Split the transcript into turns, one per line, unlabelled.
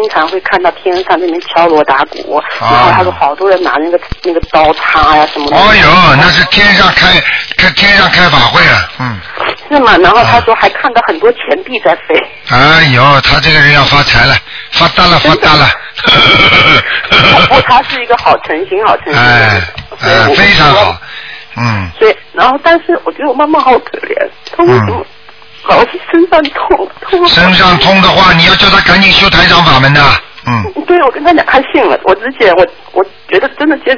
经常会看到天上那边敲锣打鼓，然后他说好多人拿那个刀叉呀什么的。
哦哟，那是天上开法会了，
是吗？然后他说还看到很多钱币在飞。
哎呦，他这个人要发财了，发达了。
他是一个好诚心的人。
非常好。
所以，然后但是我觉得我妈妈好可怜，她为什么老是身上痛？
身上痛的话，你要叫她赶紧修台长法门的。
对，我跟她讲，她信了。我之前我觉得真的接